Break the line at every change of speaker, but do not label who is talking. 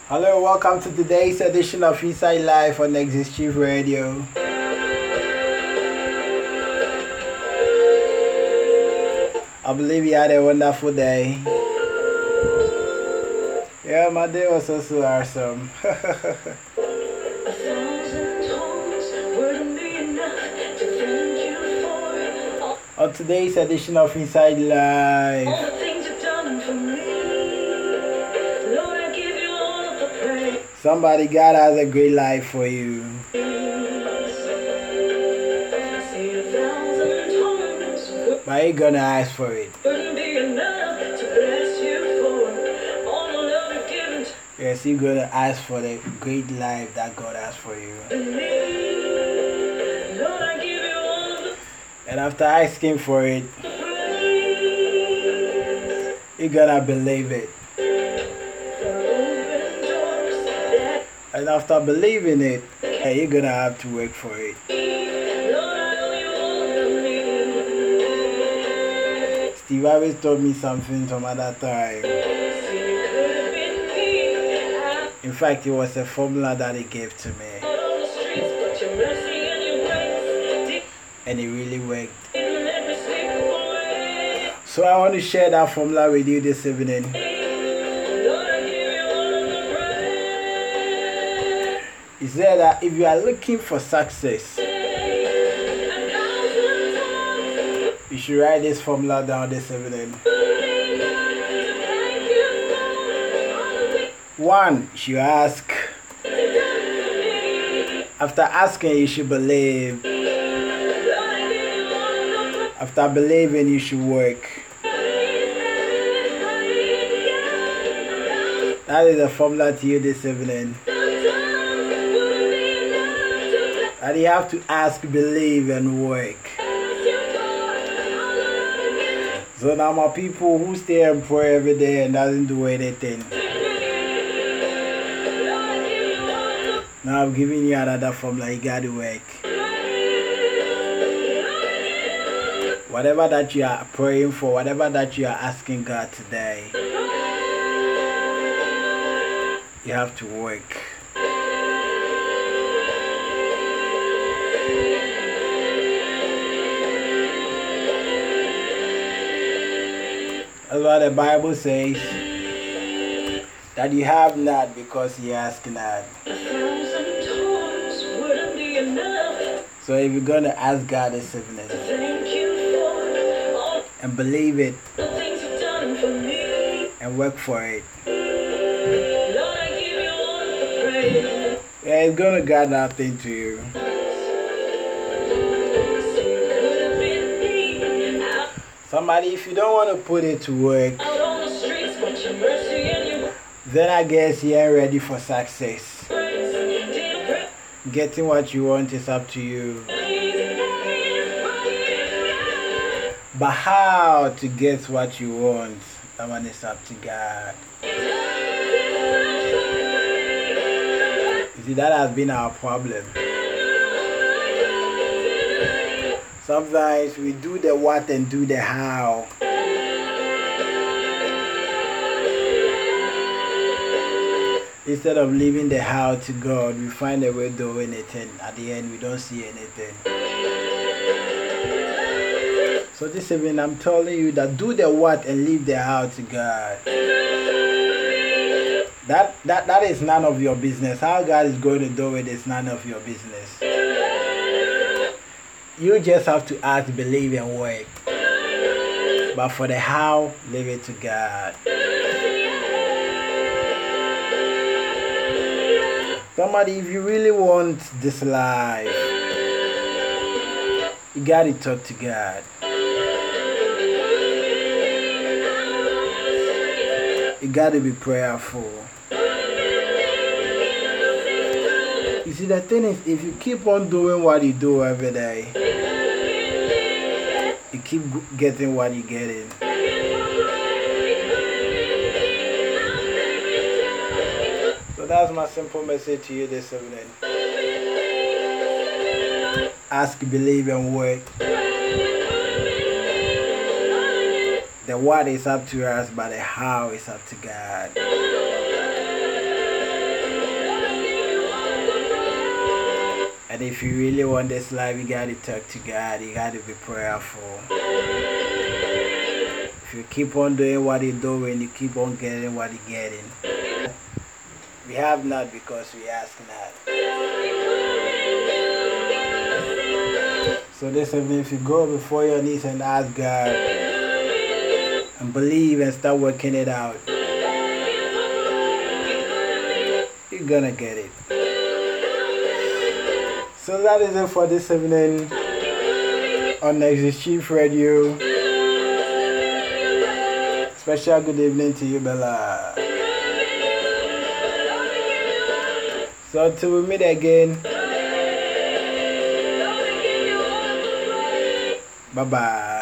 Hello, welcome to today's edition of Inside Life on Exist Chief Radio. I believe you had a wonderful day. Yeah, my day was also awesome. On today's edition of Inside Life, somebody, God has a great life for you. But you're gonna ask for it. Yes, you're gonna ask for the great life that God has for you. And after asking for it, you're gonna believe it. And after believing it, you're gonna have to work for it. Steve always told me something some other time. In fact, it was a formula that he gave to me. And it really worked. So I want to share that formula with you this evening. He said that if you are looking for success, you should write this formula down this evening. 1, you should ask. After asking, you should believe. After believing, you should work. That is the formula to you this evening. That you have to ask, believe, and work. So now my people who stay and pray every day and doesn't do anything. Now I'm giving you another formula, you gotta work. Whatever that you are praying for, whatever that you are asking God today, you have to work. That's what the Bible says. That you have not because you ask not. So if you're gonna ask God this evening and believe it and work for it, yeah, it's gonna grant nothing to you. Somebody, if you don't want to put it to work, then I guess you ain't ready for success. Getting what you want is up to you. But how to get what you want, that one is up to God. You see, that has been our problem. Sometimes we do the what and do the how. Instead of leaving the how to God, we find a way doing it, and at the end we don't see anything. So this evening I'm telling you that do the what and leave the how to God. That is none of your business. How God is going to do it is none of your business. You just have to act, believe, and work. But for the how, leave it to God. Somebody, if you really want this life, you gotta talk to God. You gotta be prayerful. You see, the thing is, if you keep on doing what you do every day, you keep getting what you're getting. So that's my simple message to you this evening. Ask, believe, and work. The what is up to us, but the how is up to God. And if you really want this life, you gotta talk to God. You gotta be prayerful. If you keep on doing what you're doing, you keep on getting what you're getting. We have not because we ask not. So this evening, if you go before your knees and ask God and believe and start working it out, you're gonna get it. So that is it for this evening on Exit Chief Radio. Special good evening to you, Bella. So until we meet again, bye-bye.